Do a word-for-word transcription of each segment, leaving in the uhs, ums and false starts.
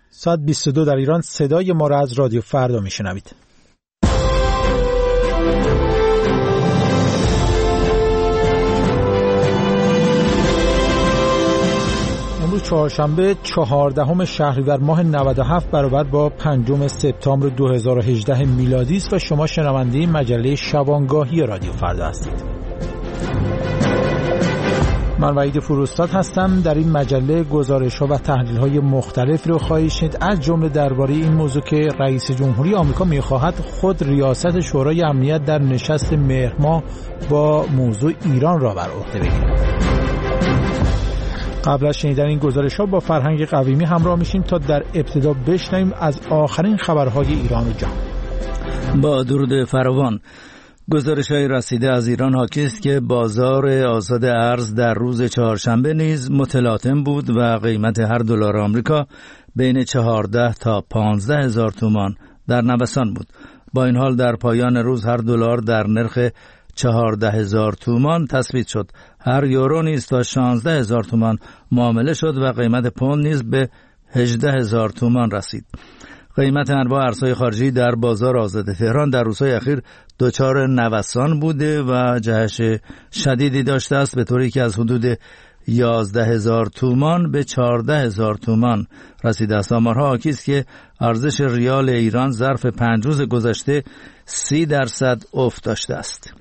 ساعت بیست و دو در ایران. صدای ما را از رادیو فردا میشنوید. امروز چهارشنبه چهاردهم شهریور ماه نود و هفت برابر با پنجم سپتامبر دو هزار و هجده میلادی است و شما شنونده مجله شبانگاهی رادیو فردا هستید. من وحید فروستاد هستم. در این مجله گزارش‌ها و تحلیل‌های مختلف رو خواهید شنید، از جمله درباره این موضوع که رئیس جمهوری آمریکا می‌خواهد خود ریاست شورای امنیت در نشست مهر ماه با موضوع ایران را بر عهده بگیرد. قبل از شنیدن این گزارش‌ها با فرهنگ قویمی همراه میشیم تا در ابتدا بشنویم از آخرین خبرهای ایران و جهان. با درود فراوان. گزارش‌های رسیده از ایران حاکی است که بازار آزاد ارز در روز چهارشنبه نیز متلاطم بود و قیمت هر دلار آمریکا بین چهارده تا پانزده هزار تومان در نوسان بود. با این حال در پایان روز هر دلار در نرخ چهارده هزار تومان تثبیت شد. هر یورو نیز تا شانزده هزار تومان معامله شد و قیمت پوند نیز به هجده هزار تومان رسید. قیمت انواع ارزهای خارجی در بازار آزاد تهران در روزهای اخیر دچار نوسان بوده و جهش شدیدی داشته است، به طوری که از حدود یازده هزار تومان به چهارده هزار تومان رسیده است. آمارها حاکی است که ارزش ریال ایران ظرف پنج روز گذشته سی درصد افت داشته است.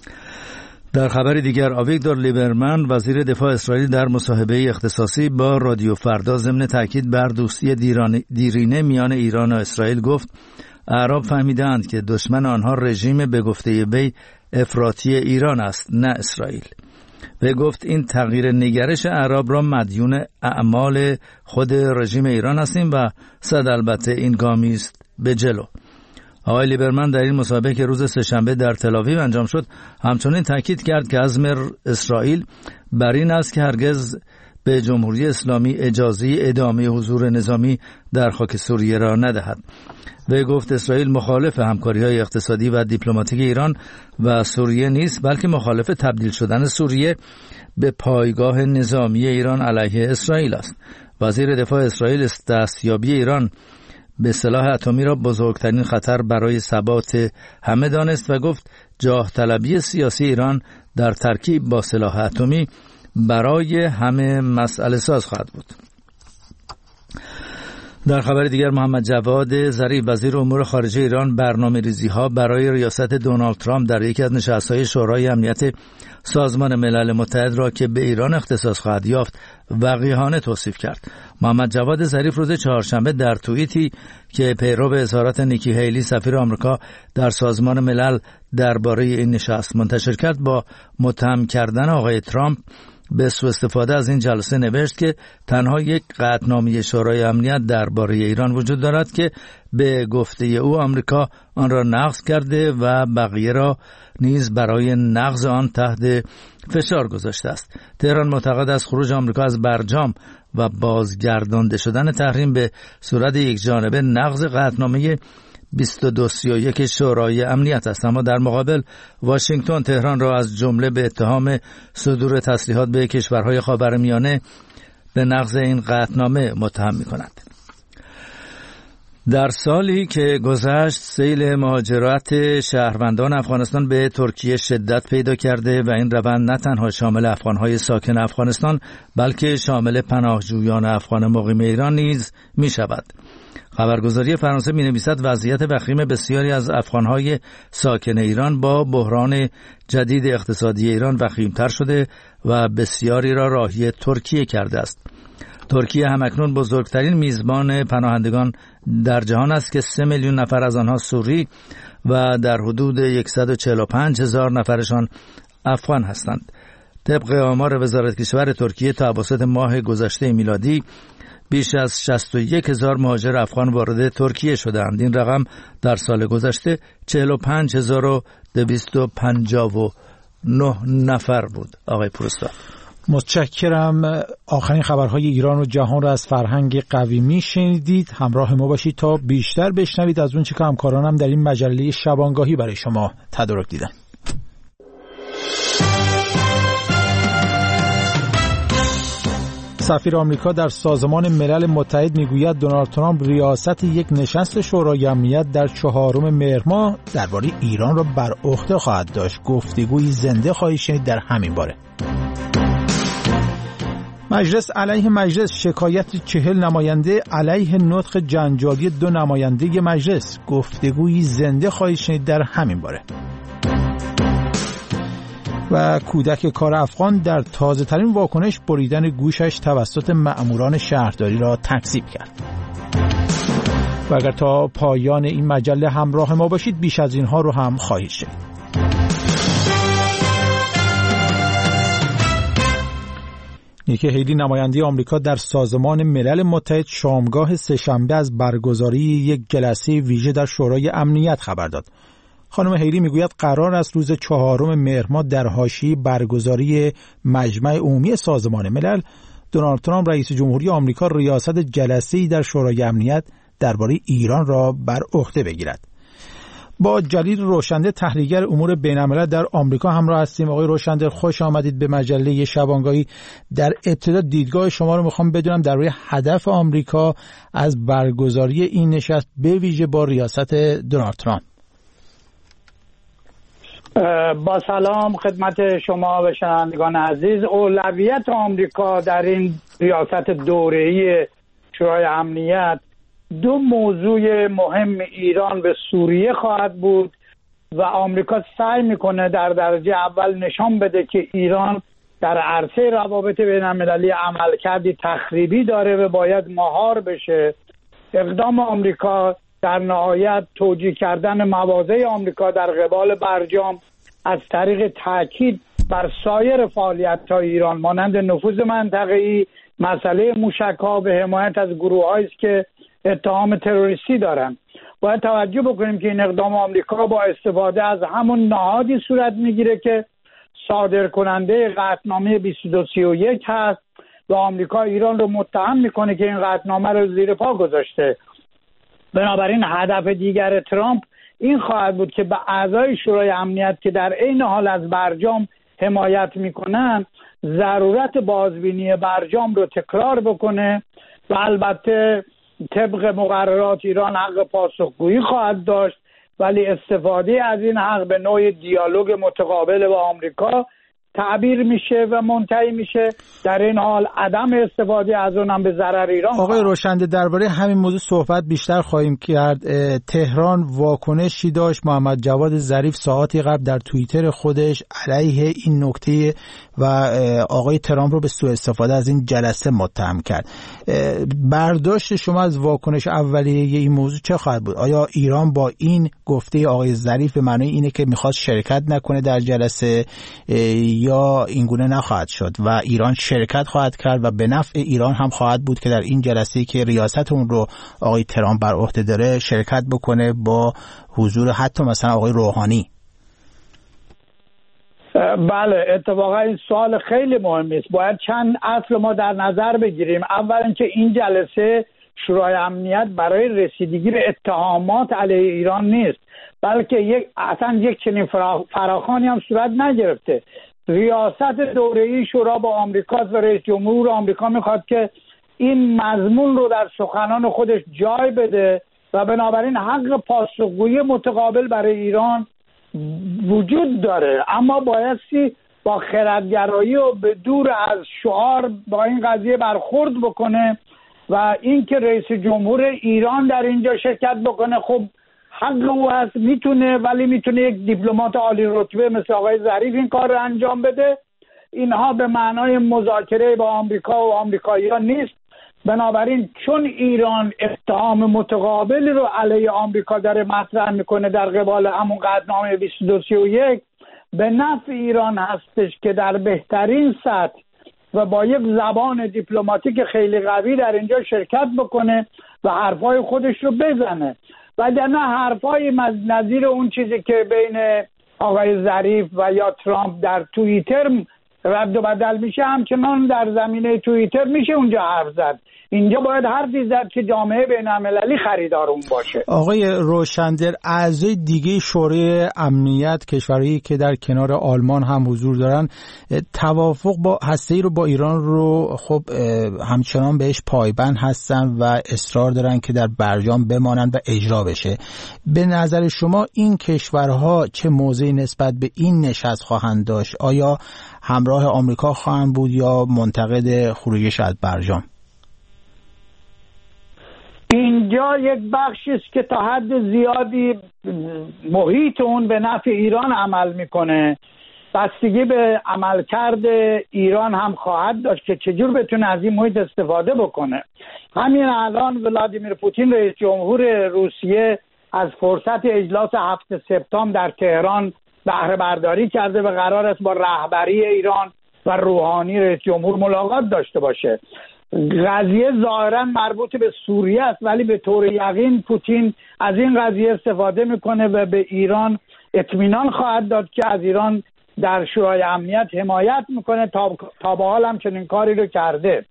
در خبر دیگر، آویگدور لیبرمن وزیر دفاع اسرائیل در مصاحبه اختصاصی با رادیو فردا ضمن تاکید بر دوستی دیرینه میان ایران و اسرائیل گفت اعراب فهمیدند که دشمن آنها رژیم به گفته وی افراطی ایران است، نه اسرائیل. و گفت این تغییر نگرش اعراب را مدیون اعمال خود رژیم ایران هستیم و صد البته این گامی است به جلو. آقای لیبرمن در این مصاحبه که روز سه‌شنبه در تل‌آویو انجام شد همچنین تاکید کرد که عزم اسرائیل بر این است که هرگز به جمهوری اسلامی اجازه ادامه حضور نظامی در خاک سوریه را ندهد. و گفت اسرائیل مخالف همکاری‌های اقتصادی و دیپلماتیک ایران و سوریه نیست، بلکه مخالف تبدیل شدن سوریه به پایگاه نظامی ایران علیه اسرائیل است. وزیر دفاع اسرائیل دستیابی ایران به سلاح اتمی را بزرگترین خطر برای ثبات همه دانست و گفت جاه طلبی سیاسی ایران در ترکیب با سلاح اتمی برای همه مسئله ساز خواهد بود. در خبر دیگر، محمد جواد ظریف وزیر امور خارجه ایران برنامه‌ریزی ها برای ریاست دونالد ترامپ در یکی از نشست‌های شورای امنیت سازمان ملل متحد را که به ایران اختصاص خواهد یافت وقیحانه توصیف کرد. محمد جواد ظریف روز چهارشنبه در توییتی که پیرو اظهارات نیکی هیلی سفیر آمریکا در سازمان ملل درباره این نشست منتشر کرد با متهم کردن آقای ترامپ به سوء استفاده از این جلسه نوشت که تنها یک قطعنامه شورای امنیت درباره ایران وجود دارد که به گفته او آمریکا آن را نقض کرده و بقیه را نیز برای نقض آن تحت فشار گذاشته است. تهران معتقد است خروج آمریکا از برجام و بازگردانده شدن تحریم به صورت یک جانبه نقض قطعنامه بیست و دو سی و یک شورای امنیت است، اما در مقابل واشنگتن تهران را از جمله به اتهام صدور تسلیحات به کشورهای خاورمیانه به نقض این قطعنامه متهم می‌کند. در سالی که گذشت سیل مهاجرت شهروندان افغانستان به ترکیه شدت پیدا کرده و این روند نه تنها شامل افغانهای ساکن افغانستان بلکه شامل پناهجویان افغان مقیم ایران نیز می شود. خبرگزاری فرانسه می نویسد وضعیت وخیم بسیاری از افغانهای ساکن ایران با بحران جدید اقتصادی ایران وخیمتر شده و بسیاری را راهی ترکیه کرده است. ترکیه همکنون بزرگترین میزبان پناهندگان در جهان است که سه میلیون نفر از آنها سوری و در حدود صد و چهل و پنج هزار نفرشان افغان هستند. طبق آمار وزارت کشور ترکیه تا اواسط ماه گذشته میلادی بیش از شصت و یک هزار مهاجر افغان وارد ترکیه شدند. این رقم در سال گذشته چهل و پنج هزار و دویست و پنجاه و نه نفر بود. آقای پروستا، متشکرم. آخرین خبرهای ایران و جهان را از فرهنگ قویمی شنیدید. همراه ما باشید تا بیشتر بشنوید از اون چه که همکارانم در این مجله شبانگاهی برای شما تدارک دیدن. سفیر آمریکا در سازمان ملل متحد میگوید دونالد ترامپ ریاست یک نشست شورای امنیت در چهارم مهر ماه درباره ایران را بر عهده خواهد داشت. گفتگویی زنده خواهید شنید در همین باره. مجلس علیه مجلس، شکایت چهل نماینده علیه نطق جنجالی دو نماینده مجلس. گفتگویی زنده خواهید شنید در همین باره. و کودک کار افغان در تازه ترین واکنش بریدن گوشش توسط مأموران شهرداری را تکذیب کرد. و اگر تا پایان این مجله همراه ما باشید بیش از اینها رو هم خواهید شنید. نیکی هیلی نماینده آمریکا در سازمان ملل متحد شامگاه سه‌شنبه از برگزاری یک جلسه ویژه در شورای امنیت خبر داد. خانم هیلی میگوید قرار است روز چهارم مهر ماه در حاشیه برگزاری مجمع عمومی سازمان ملل دونالد ترامپ رئیس جمهوری آمریکا ریاست جلسه‌ای در شورای امنیت درباره ایران را بر عهده بگیرد. با جلیل روشنده تحلیلگر امور بین‌الملل در آمریکا همراه هستیم. آقای روشنده خوش آمدید به مجله شبانگاهی. در ابتدا دیدگاه شما رو میخوام بدونم درباره هدف آمریکا از برگزاری این نشست به ویژه با ریاست دونالد ترامپ. با سلام خدمت شما و شنوندگان عزیز. اولویت آمریکا در این ریاست دوره‌ای شورای امنیت دو موضوع مهم ایران و سوریه خواهد بود و آمریکا سعی میکنه در درجه اول نشان بده که ایران در عرصه روابط بین المللی عملکردی تخریبی داره و باید مهار بشه. اقدام آمریکا در نهایت توجیه کردن مواضع آمریکا در قبال برجام از طریق تاکید بر سایر فعالیت‌های ایران مانند نفوذ منطقه‌ای، مسئله موشک‌ها و حمایت از گروه‌هایی است که اتهام تروریستی دارند. باید توجه بکنیم که این اقدام آمریکا با استفاده از همون نهادی صورت میگیره که صادر کننده قطعنامه بیست و دو سی و یک هست و آمریکا ایران رو متهم میکنه که این قطعنامه رو زیر پا گذاشته. بنابراین هدف دیگر ترامپ این خواهد بود که به اعضای شورای امنیت که در عین حال از برجام حمایت میکنن ضرورت بازبینی برجام رو تکرار بکنه و البته طبق مقررات ایران حق پاسخگویی خواهد داشت، ولی استفاده از این حق به نوع دیالوگ متقابل با آمریکا تعبیر میشه و منتهی میشه. در این حال عدم استفاده از اونم به ضرر ایران. آقای روشنده درباره همین موضوع صحبت بیشتر خواهیم کرد. تهران واکنشی داشت. محمد جواد ظریف ساعاتی قبل در توییتر خودش علیه این نکته و آقای ترامپ رو به سوء استفاده از این جلسه متهم کرد. برداشت شما از واکنش اولیه این موضوع چه خواهد بود؟ آیا ایران با این گفته آقای ظریف به معنی اینه که میخواد شرکت نکنه در جلسه یا اینگونه نخواهد شد و ایران شرکت خواهد کرد و به نفع ایران هم خواهد بود که در این جلسه‌ای که ریاست اون رو آقای ترامپ بر عهده داره شرکت بکنه با حضور حتی مثلا آقای روحانی؟ بله، اتفاقا این سوال خیلی مهمی است. باید چند اصل ما در نظر بگیریم. اول اینکه این جلسه شورای امنیت برای رسیدگی به اتهامات علیه ایران نیست، بلکه یک اصلا یک چنین فراخوانی هم صورت نگرفته. ریاست دوره‌ای شورا با آمریکا و رئیس جمهور آمریکا میخواد که این مضمون رو در سخنان خودش جای بده و بنابراین حق پاسخگویی متقابل برای ایران وجود داره، اما بایستی با خردگرایی و به دور از شعار با این قضیه برخورد بکنه و اینکه رئیس جمهور ایران در اینجا شرکت بکنه خب حق او هست، میتونه، ولی میتونه یک دیپلمات عالی رتبه مثل آقای ظریف این کار رو انجام بده. اینها به معنای مذاکره با آمریکا و آمریکایی‌ها نیست. بنابراین چون ایران اتهام متقابلی رو علیه آمریکا داره مطرح میکنه در قبال همون قطعنامه بیست و دو سی و یک، به نفع ایران هستش که در بهترین سطح و با یک زبان دیپلماتیک خیلی قوی در اینجا شرکت بکنه و حرفای خودش رو بزنه، وگرنه حرفای نظیر اون چیزی که بین آقای ظریف و یا ترامپ در توییتر رد و بدل میشه همچنان در زمینه توییتر میشه اونجا حرف زد. اینجا باید حرفی زد که جامعه بین‌المللی خریدار اون باشه. آقای روشندر، اعضای دیگه شورای امنیت کشورهایی که در کنار آلمان هم حضور دارن توافق با هسته‌ای رو با ایران رو خب همچنان بهش پایبند هستن و اصرار دارن که در برجام بمانن و اجرا بشه. به نظر شما این کشورها چه موضعی نسبت به این نشست خواهند داشت؟ آیا همراه آمریکا خواهند بود یا منتقد خروجش از برجام؟ اینجا یک بخشی است که تا حد زیادی محیط اون به نفع ایران عمل میکنه. بستگی به عملکرد ایران هم خواهد داشت که چجور بتونه از این محیط استفاده بکنه. همین الان ولادیمیر پوتین رئیس جمهور روسیه از فرصت اجلاس هفتم سپتامبر در تهران بهره برداری کرده و قرار است با رهبری ایران و روحانی رئیس جمهور ملاقات داشته باشه. قضیه ظاهرا مربوط به سوریه است، ولی به طور یقین پوتین از این قضیه استفاده میکنه و به ایران اطمینان خواهد داد که از ایران در شورای امنیت حمایت میکنه. تا تا به حال هم چنین کاری رو کرده.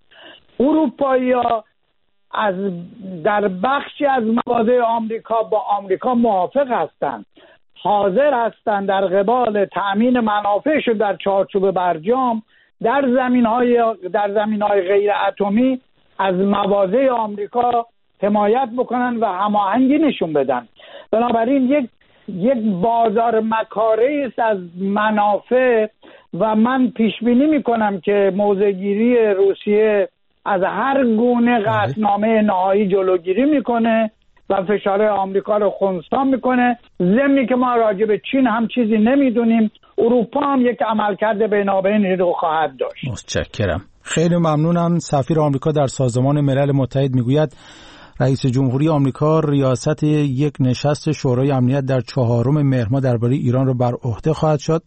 اروپایی‌ها از در بخشی از مواضع آمریکا با آمریکا موافق هستند، حاضر هستند در قبال تأمین منافعشون در چارچوب برجام در زمین‌های در زمین‌های غیر اتمی از مواضع آمریکا حمایت بکنن و هماهنگی نشون بدن. بنابراین یک یک بازار مکاری است از منافع و من پیش بینی می‌کنم که موضع‌گیری روسیه از هر گونه قطعنامه نهایی جلوگیری می‌کنه و فشار آمریکا رو خنثی می‌کنه. ضمنی که ما راجع به چین هم چیزی نمی‌دونیم، اروپا هم یک عملکرد بینابین رو خواهد داشت. متشکرم. خیلی ممنونم. سفیر آمریکا در سازمان ملل متحد میگوید رئیس جمهوری آمریکا ریاست یک نشست شورای امنیت در چهارم مهر ماه درباره ایران را بر عهده خواهد شد.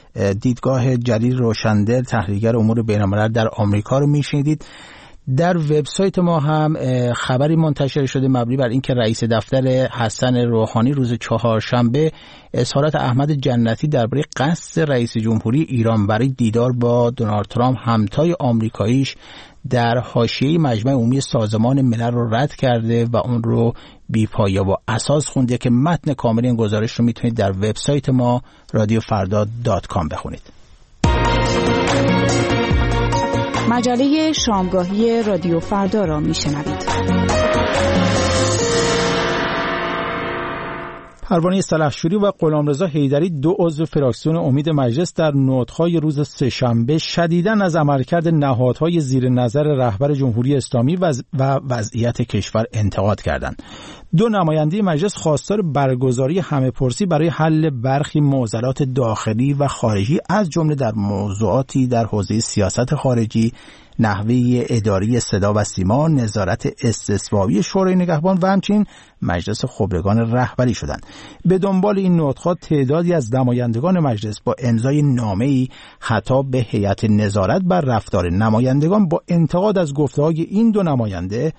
دیدگاه جلیل روشندل، تحلیلگر امور بین‌الملل در آمریکا رو میشنیدید. در وبسایت ما هم خبری منتشر شده مبنی بر اینکه رئیس دفتر حسن روحانی روز چهارشنبه اظهارات احمد جنتی درباره قصد رئیس جمهوری ایران برای دیدار با دونالد ترامپ همتای آمریکاییش در حاشیه مجمع عمومی سازمان ملل رو رد کرده و اون رو بی‌پایه و اساس خونده که متن کامل این گزارش رو میتونید در وبسایت ما رادیو فردا دات کام بخونید. مجله شامگاهی رادیو فردا را میشنوید. پروانه سلحشوری و غلامرضا حیدری، دو عضو فراکسیون امید مجلس، در نطق‌های روز سه‌شنبه شدیداً از عملکرد نهادهای زیر نظر رهبر جمهوری اسلامی و وضعیت کشور انتقاد کردند. دو نماینده مجلس خواستار برگزاری همه‌پرسی برای حل برخی معضلات داخلی و خارجی از جمله در موضوعاتی در حوزه سیاست خارجی، نحوه اداری صدا و سیما، نظارت استثوابی شورای نگهبان و همچنین مجلس خبرگان رهبری شدند. به دنبال این نطق‌ها تعدادی از نمایندگان مجلس با امضای نامه‌ای خطاب به هیئت نظارت بر رفتار نمایندگان با انتقاد از گفته‌های این دو نماینده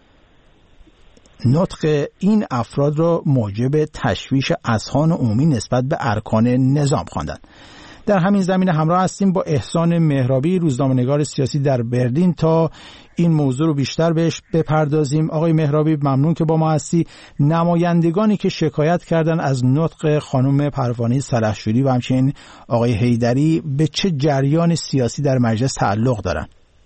نطق این افراد را موجب تشویش اذهان عمومی نسبت به ارکان نظام خواندند. در همین زمینه همراه هستیم با احسان مهرابی، روزنامه‌نگار سیاسی در برلین، تا این موضوع رو بیشتر بهش بپردازیم. آقای مهرابی، ممنون که با ما هستی. نمایندگانی که شکایت کردن از نطق خانم پروانه سلحشوری و همچنین آقای حیدری به چه جریان سیاسی در مجلس تعلق دارن؟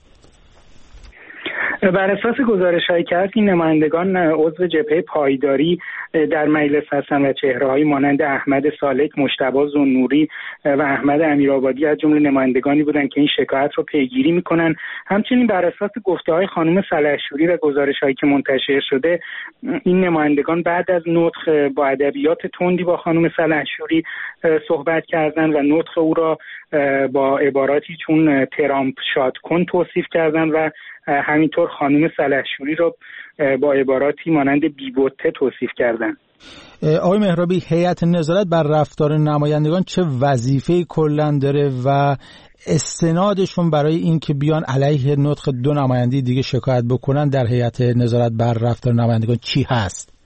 بر اساس گزارش‌هایی که هست این نمایندگان عضو جبهه پایداری در مجلس هستند و چهره‌هایی مانند احمد سالک، مجتبی ذوالنوری و احمد امیرآبادی از جمله نمایندگانی بودند که این شکایت رو پیگیری می‌کنند. همچنین بر اساس گفته‌های خانم سلحشوری و گزارش‌هایی که منتشر شده، این نمایندگان بعد از نطق با ادبیات تندی با خانم سلحشوری صحبت کردند و نطق او را با عباراتی چون ترامپ شاد کن توصیف کردند و همینطور خانم سلحشوری را با عباراتی مانند بی‌بته توصیف کردند. آقای مهرابی، هیئت نظارت بر رفتار نمایندگان چه وظیفه‌ای کلاً داره و استنادشون برای این که بیان علیه نطق دو نماینده دیگه شکایت بکنن در هیئت نظارت بر رفتار نمایندگان چی هست؟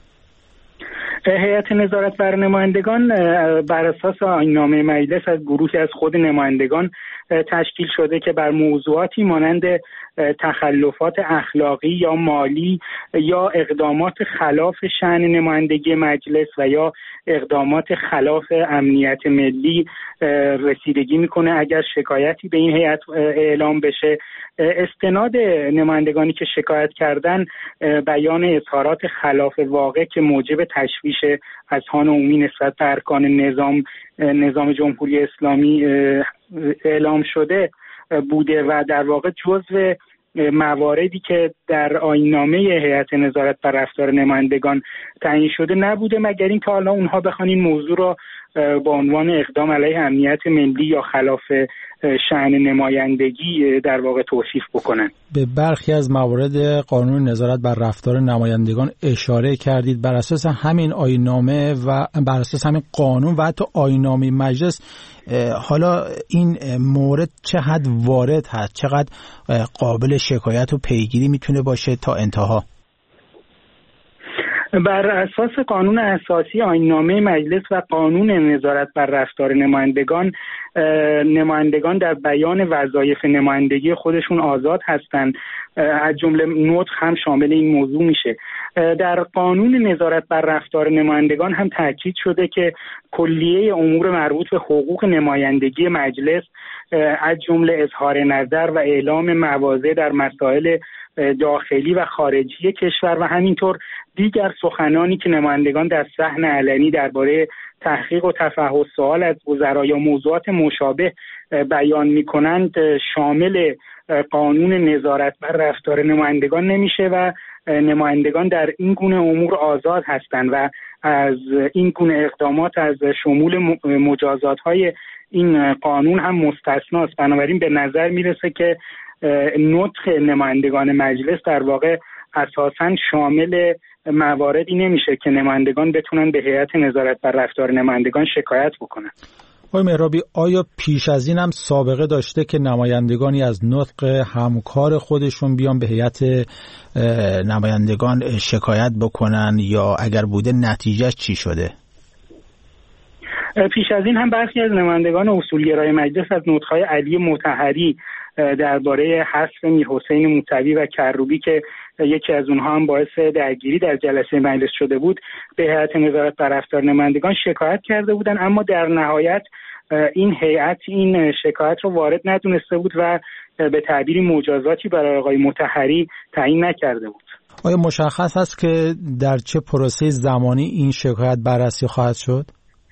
هیئت نظارت بر نمایندگان بر اساس آیین‌نامه مجلس از گروهی از خود نمایندگان تشکیل شده که بر موضوعاتی مانند تخلفات اخلاقی یا مالی یا اقدامات خلاف شأن نمایندگی مجلس و یا اقدامات خلاف امنیت ملی رسیدگی میکنه اگر شکایتی به این هیئت اعلام بشه. استناد نمایندگانی که شکایت کردن بیان اظهارات خلاف واقع که موجب تشویش اذهان عمومی نسبت به ارکان نظام نظام جمهوری اسلامی اعلام شده بوده و در واقع جزو مواردی که در آیین‌نامه هیئت نظارت بر رفتار نمایندگان تعیین شده نبوده، مگر اینکه حالا اونها بخوان این موضوع را با عنوان اقدام علیه امنیت ملی یا خلاف شأن نمایندگی در واقع توصیف بکنن. به برخی از موارد قانون نظارت بر رفتار نمایندگان اشاره کردید. بر اساس همین آیین‌نامه و بر اساس همین قانون و حتی آیین‌نامه مجلس، حالا این مورد چه حد وارد هست، چقدر قابل شکایت و پیگیری میتونه باشه تا انتها؟ بر اساس قانون اساسی، آیین‌نامه مجلس و قانون نظارت بر رفتار نمایندگان، نمایندگان در بیان وظایف نمایندگی خودشون آزاد هستند، از جمله نطق هم شامل این موضوع میشه. در قانون نظارت بر رفتار نمایندگان هم تاکید شده که کلیه امور مربوط به حقوق نمایندگی مجلس از جمله اظهار نظر و اعلام مواضع در مسائل داخلی و خارجی کشور و همینطور دیگر سخنانی که نمایندگان در صحن علنی درباره تحقیق و تفحص سوال از وزرا یا موضوعات مشابه بیان می‌کنند شامل قانون نظارت بر رفتار نمایندگان نمیشه و نمایندگان در این گونه امور آزاد هستند و از این گونه اقدامات از شمول مجازات‌های این قانون هم مستثناست. بنابراین به نظر میرسه که نطق نمایندگان مجلس در واقع اساساً شامل مواردی نمیشه که نمایندگان بتونن به هیئت نظارت بر رفتار نمایندگان شکایت بکنن. آقای مهرابی، آیا پیش از این هم سابقه داشته که نمایندگانی از نطق همکار خودشون بیان به هیئت نمایندگان شکایت بکنن یا اگر بوده نتیجهش چی شده؟ پیش از این هم برخی از نمایندگان اصولگرای مجلس از نطق‌های علی مطهری درباره حذف میرحسین موسوی و کروبی که یکی از اونها هم باعث درگیری در جلسه مجلس شده بود به هیئت نظارت بر رفتار نمایندگان شکایت کرده بودند، اما در نهایت این هیئت این شکایت رو وارد ندونسته بود و به تعبیری مجازاتی برای آقای مطهری تعیین نکرده بود. آیا مشخص است که در چه پروسه زمانی این شکایت بررسی خواهد شد؟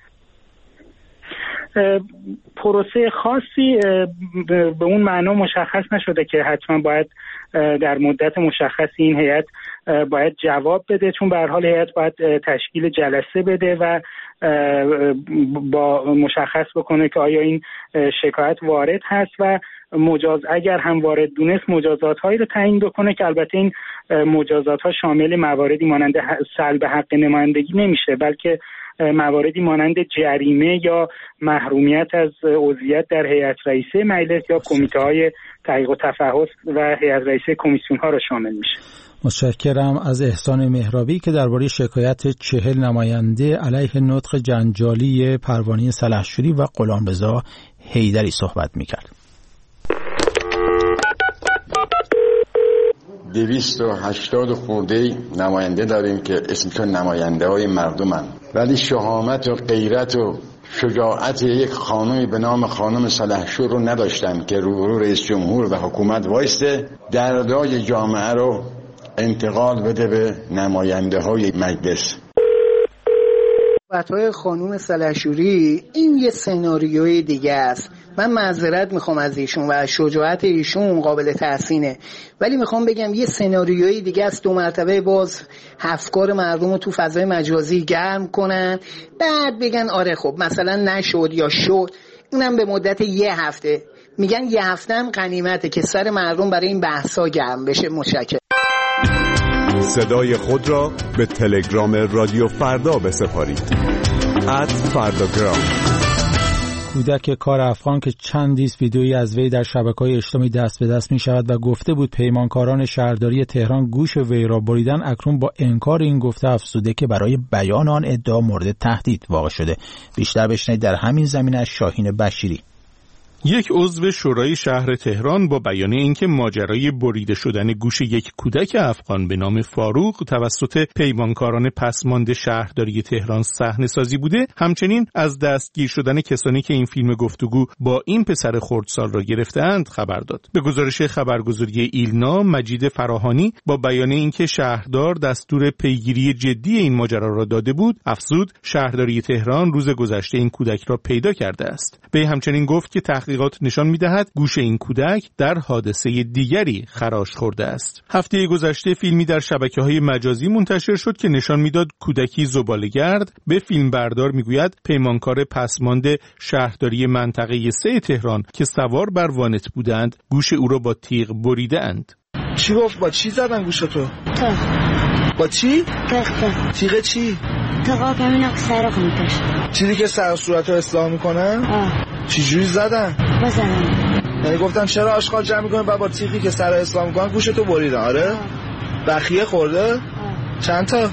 پروسه خاصی به اون معنا مشخص نشده که حتما باید در مدت مشخصی این هیئت باید جواب بده، چون به هر حال هیئت باید تشکیل جلسه بده و با مشخص بکنه که آیا این شکایت وارد هست و مجاز اگر هم وارد دونست مجازات هایی رو تعیین بکنه که البته این مجازات ها شامل مواردی مانند سلب حق نمایندگی نمیشه، بلکه مواردی مانند جریمه یا محرومیت از عضویت در هیئت رئیسه مجلس یا کمیته های تحقیق و تفحص و هیئت رئیسه کمیسیون ها را شامل میشه. متشکرم از احسان مهرابی که درباره شکایت چهل نماینده علیه نطق جنجالی پروانه سلحشوری و غلامرضا حیدری صحبت میکرد. دویست و هشتاد خورده نماینده داریم که اسمشون نماینده های مردمن، ولی شهامت و غیرت و شجاعت یک خانمی به نام خانم سلحشور رو نداشتن که روبرو رئیس جمهور و حکومت وایسته دردای جامعه رو انتقال بده به نماینده های مجلس. صحبت‌های خانم سلحشوری این یه سناریوی دیگه است. من معذرت میخوام از ایشون و شجاعت ایشون قابل تحسینه، ولی میخوام بگم یه سناریوی دیگه است دو مرتبه باز افکار مردم رو تو فضای مجازی گرم کنن بعد بگن آره خب مثلا نشد یا شد، اونم به مدت یه هفته. میگن یه هفته هم غنیمته که سر مردم برای این بحثا گرم بشه. متشکرم. صدای خود را به تلگرام رادیو فردا بسپارید. ات فرداگرام. کودک کار افغان که چندیست ویدئویی از وی در شبکه‌های اجتماعی دست به دست می شود و گفته بود پیمانکاران شهرداری تهران گوش وی را بریدن، اکنون با انکار این گفته افزوده که برای بیان آن ادعا مورد تهدید واقع شده. بیشتر بشنوید در همین زمینه از شاهین بشیری. یک عضو شورای شهر تهران با بیان اینکه ماجرای بریده شدن گوش یک کودک افغان به نام فاروق توسط پیمانکاران پسماند شهرداری تهران صحنه‌سازی بوده، همچنین از دستگیر شدن کسانی که این فیلم گفتگو با این پسر خردسال را گرفته‌اند خبر داد. به گزارش خبرگزاری ایلنا، مجید فراهانی با بیان اینکه شهردار دستور پیگیری جدی این ماجرا را داده بود، افزود شهرداری تهران روز گذشته این کودک را پیدا کرده است. به همچنین گفت که تحقیقات نشان می‌دهد گوش این کودک در حادثه دیگری خراش خورده است. هفته گذشته فیلمی در شبکه‌های مجازی منتشر شد که نشان می‌داد کودکی زباله‌گرد به فیلمبردار می‌گوید پیمانکار پسماند شهرداری منطقه سه تهران که سوار بر وانت بودند گوش او را با تیغ بریده‌اند. چی گفت؟ با چی زدن گوشتو؟ تیغ. با چی؟ تیغ تیغ. تیغ چی؟ تیغ آبیمین اک سرق میکش. چیزی که سر صورت رو اصلاح میکنن؟ آه. چی جوری زدن؟ بزنن. یعنی گفتن چرا آشغال جمع میکنن و با تیغی که سر اصلاح میکنن گوشتو بریدن؟ آره؟ بخیه خورده؟ آه. چند تا؟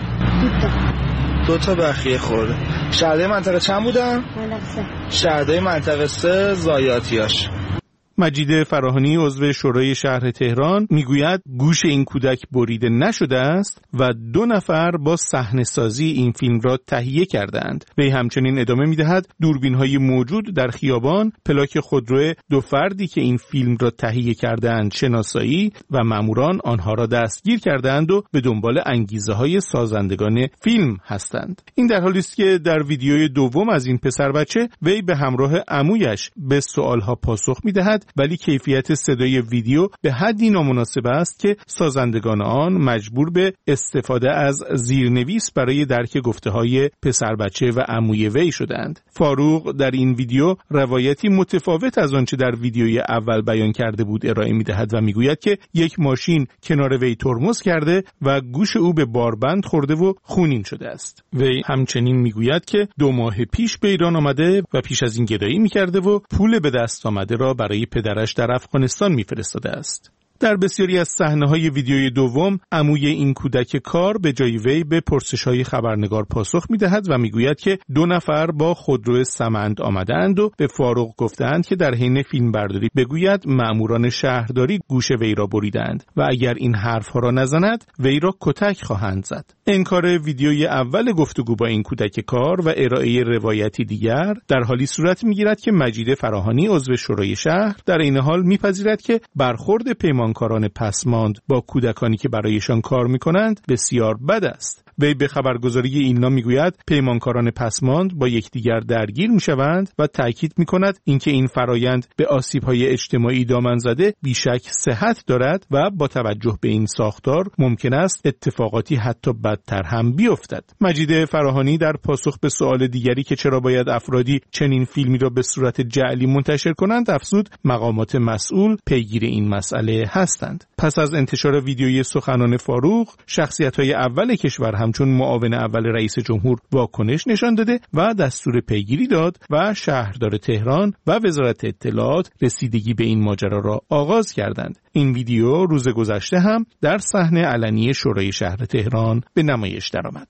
دو تا. دو تا بخیه خورده. شهردای منطقه چند بودن؟ منطقه سه. شهردای منطقه سه زایاتیاش. مجید فراهانی عضو شورای شهر تهران میگوید گوش این کودک بریده نشده است و دو نفر با صحنه‌سازی این فیلم را تهیه کردند. وی همچنین ادامه میدهد دوربین‌های موجود در خیابان، پلاک خودرو دو فردی که این فیلم را تهیه کردند شناسایی و ماموران آنها را دستگیر کردند و به دنبال انگیزه‌های سازندگان فیلم هستند. این در حالی است که در ویدیوی دوم از این پسر بچه وی به همراه عمویش به سوالها پاسخ میدهد، ولی کیفیت صدای ویدیو به حدی نامناسب است که سازندگان آن مجبور به استفاده از زیرنویس برای درک گفته‌های پسر بچه و عموی وی شدند. فاروق در این ویدیو روایتی متفاوت از آنچه در ویدیوی اول بیان کرده بود ارائه می‌دهد و میگوید که یک ماشین کنار وی ترمز کرده و گوش او به باربند خورده و خونین شده است. وی همچنین میگوید که دو ماه پیش به ایران آمده و پیش از این گدایی می‌کرده و پول به دست آمده را برای پدرش در افغانستان میفرستاده است. در بسیاری از صحنه‌های ویدیوی دوم عموی این کودک کار به جای وی به پرسش‌های خبرنگار پاسخ می‌دهد و می‌گوید که دو نفر با خودرو سمند آمدند و به فاروق گفتند که در حین فیلمبرداری بگوید مأموران شهرداری گوش وی را بریدند و اگر این حرف‌ها را نزند وی را کتک خواهند زد. انکار ویدیوی اول گفتگو با این کودک کار و ارائه روایتی دیگر در حالی صورت می‌گیرد که مجید فراهانی عضو شورای شهر در این حال می‌پذیرد که برخورد پیمانکاران پسماند با کودکانی که برایشان کار می‌کنند بسیار بد است. وی به خبرگزاری ایلنا میگوید پیمانکاران پسماند با یکدیگر درگیر میشوند و تاکید میکند اینکه این فرایند به آسیب‌های اجتماعی دامن زده بیشک صحت دارد و با توجه به این ساختار ممکن است اتفاقاتی حتی بدتر هم بیفتد. مجید فراهانی در پاسخ به سوال دیگری که چرا باید افرادی چنین فیلمی را به صورت جعلی منتشر کنند افزود مقامات مسئول پیگیر این مسئله هستند. پس از انتشار ویدیوی سخنان فاروق، شخصیت‌های اول کشور همچون معاون اول رئیس جمهور واکنش نشان داده و دستور پیگیری داد و شهردار تهران و وزارت اطلاعات رسیدگی به این ماجرا را آغاز کردند. این ویدیو روز گذشته هم در صحنه علنی شورای شهر تهران به نمایش درآمد.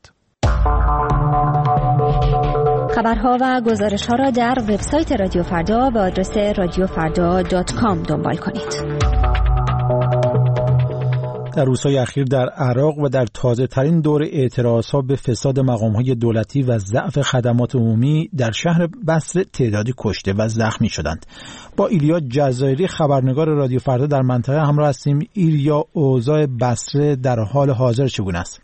خبرها و گزارش‌ها را در وبسایت رادیو فردا به آدرس رادیو فردا دات کام دنبال کنید. در روزهای اخیر در عراق و در تازه ترین دور اعتراضها به فساد مقام‌های دولتی و ضعف خدمات عمومی در شهر بصره تعدادی کشته و زخمی شدند. با ایلیا جزایری خبرنگار رادیو فردا در منطقه همراه هستیم. ایلیا، اوضاع بصره در حال حاضر چگونه است؟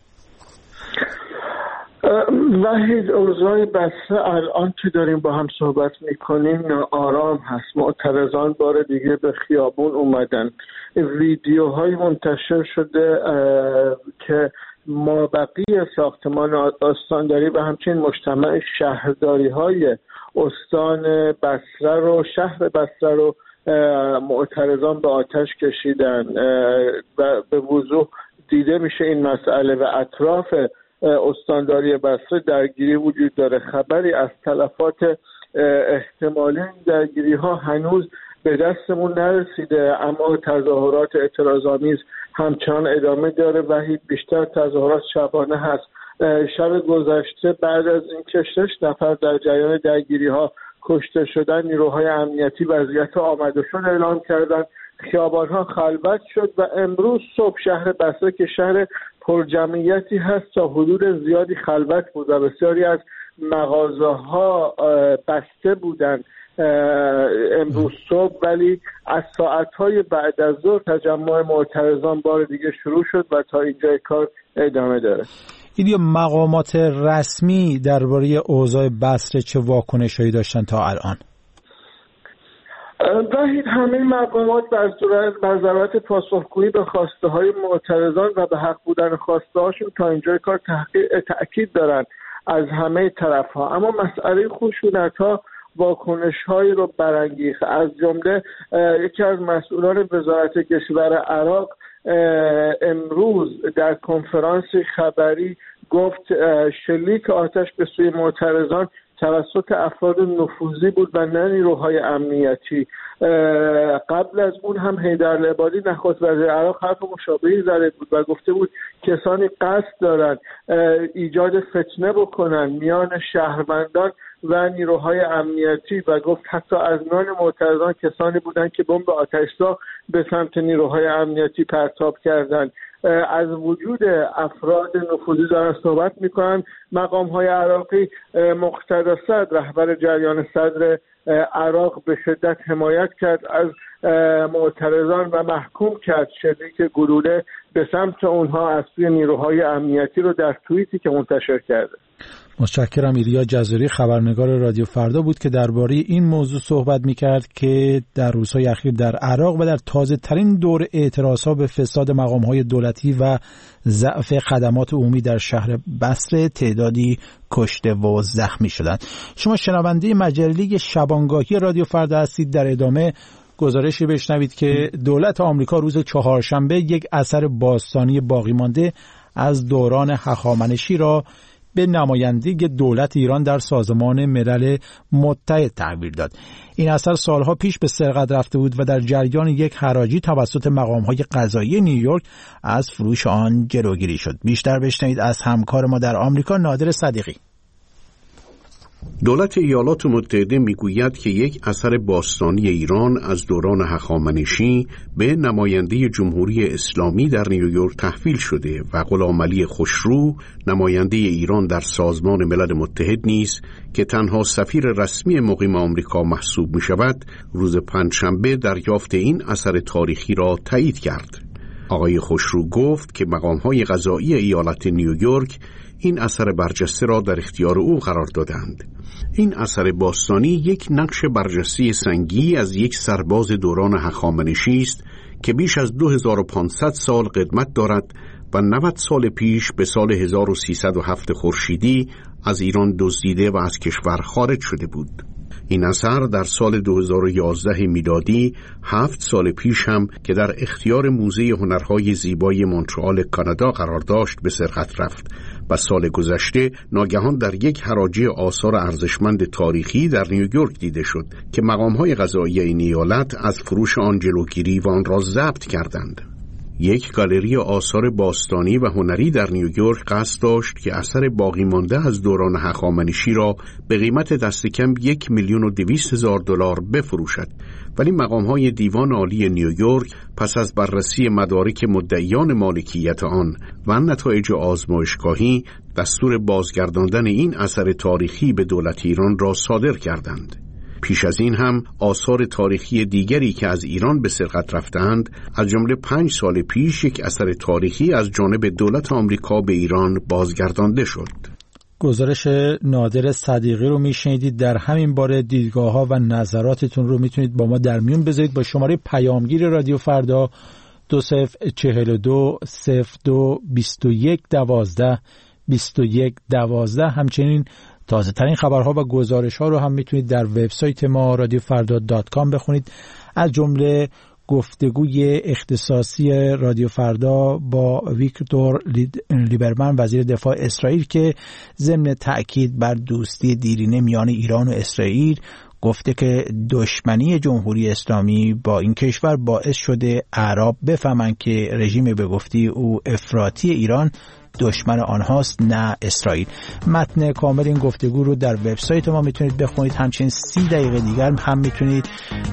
وحید، اوضاع بصره الان که داریم با هم صحبت میکنیم آرام هست. معترضان بار دیگه به خیابون اومدن. ویدیوهای منتشر شده که مابقی ساختمان استانداری و همچنین مجتمع شهرداری های استان بصره رو شهر بصره رو معترضان به آتش کشیدن و به وضوح دیده میشه این مسئله و اطراف استانداری بصره درگیری وجود داره. خبری از تلفات احتمالی درگیری ها هنوز به دستمون نرسیده، اما تظاهرات اعتراض‌آمیز همچنان ادامه داره و بیشتر تظاهرات شبانه هست. شب گذشته بعد از اینکه شش نفر در جریان درگیری ها کشته شدن نیروهای امنیتی وضعیت آمده شد اعلام کردند. خیابان‌ها خلوت شد و امروز صبح شهر بصره که شهر پرجمعیتی هست تا حدود زیادی خلوت بود و بسیاری از مغازه‌ها بسته بودند امروز صبح، ولی از ساعت‌های بعد از ظهر تجمع معترضان بار دیگه شروع شد و تا اینجای کار ادامه داره. این مقامات رسمی درباره اوضاع بصره چه واکنش‌هایی داشتن تا الان؟ وحید، همه مقامات بر ضرورت پاسخگویی به خواسته های معترضان و به حق بودن خواسته هاشون تا اینجای کار تأکید دارن از همه طرف ها، اما مسئله خشونت ها واکنش هایی رو برانگیخت. از جمله یکی از مسئولان وزارت کشور عراق امروز در کنفرانس خبری گفت شلیک آتش به سوی معترضان توسط افراد نفوذی بود و نه نیروهای امنیتی. قبل از اون هم حیدر العبادی نخست وزیر عراق حرف مشابهی زده بود و گفته بود کسانی قصد دارن ایجاد فتنه بکنن میان شهروندان و نیروهای امنیتی و گفت حتی از میان معترضان کسانی بودن که بمب آتش‌زا به سمت نیروهای امنیتی پرتاب کردند. از وجود افراد نفوذی دارن صحبت میکنن. مقام‌های عراقی مقتدا صدر رهبر جریان صدر عراق به شدت حمایت کرد از معترضان و محکوم کرد شلیک گلوله به سمت اونها از سوی نیروهای امنیتی رو در توییتی که منتشر کرده. متشکرم. ایلیا جزاری خبرنگار رادیو فردا بود که درباره این موضوع صحبت می‌کرد که در روزهای اخیر در عراق و در تازه‌ترین دور اعتراضها به فساد مقام‌های دولتی و ضعف خدمات عمومی در شهر بصره تعدادی کشته و زخمی شدند. شما شنونده مجله شبانگاهی رادیو فردا هستید. در ادامه گزارشی بشنوید که دولت آمریکا روز چهارشنبه یک اثر باستانی باقی مانده از دوران هخامنشی را به نمایندگی دولت ایران در سازمان ملل متحد تحویل داد. این اثر سالها پیش به سرقت رفته بود و در جریان یک حراجی توسط مقام‌های قضایی نیویورک از فروش آن جلوگیری شد. بیشتر بشنوید از همکار ما در آمریکا نادر صدیقی. دولت ایالات متحده میگوید که یک اثر باستانی ایران از دوران هخامنشی به نماینده جمهوری اسلامی در نیویورک تحویل شده و غلامعلی خوشرو نماینده ایران در سازمان ملل متحد نیز که تنها سفیر رسمی مقیم آمریکا محسوب می شود روز پنجشنبه دریافت این اثر تاریخی را تایید کرد. آقای خوشرو گفت که مقام‌های قضایی ایالت نیویورک این اثر برجسته را در اختیار او قرار دادند. این اثر باستانی یک نقش برجسته سنگی از یک سرباز دوران هخامنشی است که بیش از دو هزار و پانصد سال قدمت دارد و نود سال پیش به سال هزار و سیصد و هفت خورشیدی از ایران دزدیده و از کشور خارج شده بود. این اثر در سال دو هزار و یازده میلادی هفت سال پیش هم که در اختیار موزه هنرهای زیبای مونترال کانادا قرار داشت به سرقت رفت و سال گذشته ناگهان در یک حراجی آثار ارزشمند تاریخی در نیویورک دیده شد که مقام‌های قضایی این ایالت از فروش آن جلوگیری و آن را ضبط کردند. یک گالری آثار باستانی و هنری در نیویورک قصد داشت که اثر باقی مانده از دوران هخامنشی را به قیمت دست کم یک میلیون و دویست هزار دلار بفروشد، ولی مقام‌های دیوان عالی نیویورک پس از بررسی مدارک مدعیان مالکیت آن و نتایج آزمایشگاهی دستور بازگرداندن این اثر تاریخی به دولت ایران را صادر کردند. پیش از این هم آثار تاریخی دیگری که از ایران به سرقت رفتند، از جمله پنج سال پیش یک اثر تاریخی از جانب دولت آمریکا به ایران بازگردانده شد. گزارش نادر صدیقی رو میشنیدید. در همین باره دیدگاه‌ها و نظراتتون رو میتونید با ما در میون بذارید با شماره پیامگیر رادیو فردا دو صفر چهل و دو صفر دو بیست و یک دوازده بیست و یک دوازده. همچنین تازه ترین خبرها و گزارش ها رو هم میتونید در وبسایت ما رادیو فردا دات کام بخونید، از جمله گفتگوی اختصاصی رادیو فردا با ویکتور لیبرمن وزیر دفاع اسرائیل که ضمن تأکید بر دوستی دیرینه میان ایران و اسرائیل گفته که دشمنی جمهوری اسلامی با این کشور باعث شده اعراب بفهمند که رژیم به گفته او افراطی ایران دشمن آنهاست نه اسرائیل. متن کامل این گفتگو رو در وبسایت ما میتونید بخونید. همچنین سی دقیقه دیگر هم میتونید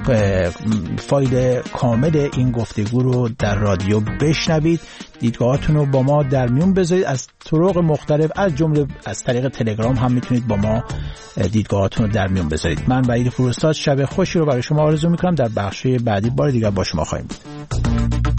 فایل کامل این گفتگو رو در رادیو بشنوید. دیدگاهاتون رو با ما در میون بذارید از طرق مختلف، از جمله از طریق تلگرام هم میتونید با ما دیدگاهاتون رو در میون بذارید. من وحید فروستاد شب خوشی رو برای شما آرزو میکنم. در بخش بعدی بار دیگر با شما خواهیم بود.